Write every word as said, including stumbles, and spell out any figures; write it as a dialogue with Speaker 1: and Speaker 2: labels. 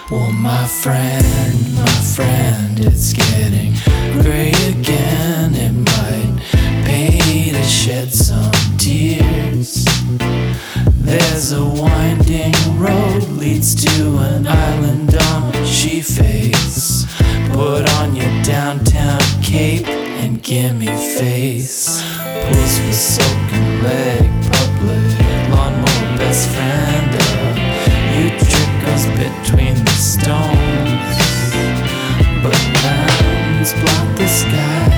Speaker 1: Well, my friend, my friend, it's getting gray again. It might pay to shed some tears. There's a winding road leads to an island on which she face. Put on your downtown cape and gimme face. Pulls for soaking leg, public lawnmower best friend. Uh, you trick us between the stones, but clouds block the sky.